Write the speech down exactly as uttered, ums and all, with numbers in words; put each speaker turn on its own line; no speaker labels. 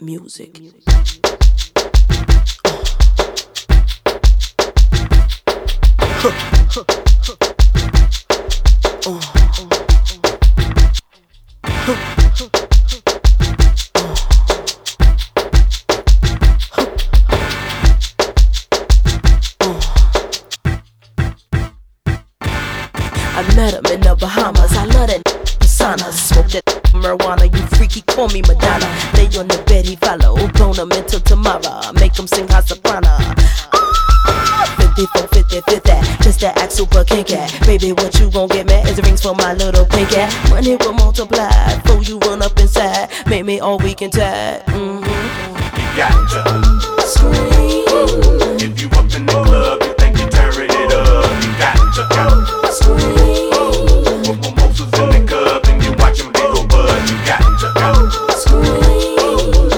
music. I met him in the Bahamas. I love that persona. Smoke that marijuana, you freaky, call me Madonna. Lay on the bed, he follow, bone him until tomorrow. Make him sing hot soprano. fifty-four, fifty, fifty, just to act super kinky. Baby, what you gon' get me is rings for my little pinky. Money will multiply, before you run up inside. Make me all weak and tired. Mm-hmm.
You got to scream if you up in the club.